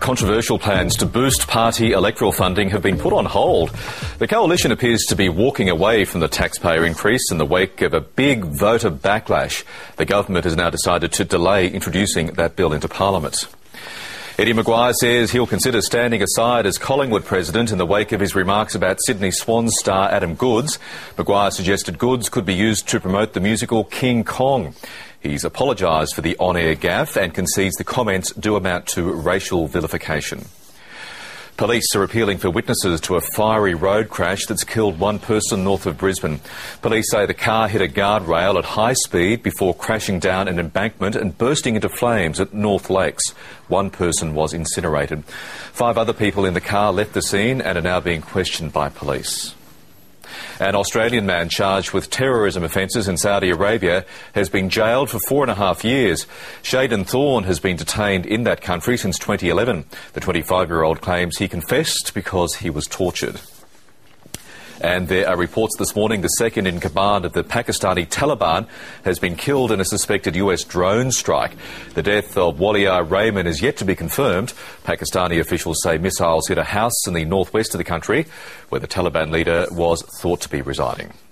controversial plans to boost party electoral funding have been put on hold. The coalition appears to be walking away from the taxpayer increase in the wake of a big voter backlash. The government has now decided to delay introducing that bill into Parliament. Eddie Maguire says he'll consider standing aside as Collingwood president in the wake of his remarks about Sydney Swans star Adam Goodes. Maguire suggested Goodes could be used to promote the musical King Kong. He's apologised for the on-air gaffe and concedes the comments do amount to racial vilification. Police are appealing for witnesses to a fiery road crash that's killed one person north of Brisbane. Police say the car hit a guardrail at high speed before crashing down an embankment and bursting into flames at North Lakes. One person was incinerated. 5 other people in the car left the scene and are now being questioned by police. An Australian man charged with terrorism offences in Saudi Arabia has been jailed for 4.5 years. Shaden Thorne has been detained in that country since 2011. The 25-year-old claims he confessed because he was tortured. And there are reports this morning the second in command of the Pakistani Taliban has been killed in a suspected US drone strike. The death of Waliar Rahman is yet to be confirmed. Pakistani officials say missiles hit a house in the northwest of the country where the Taliban leader was thought to be residing.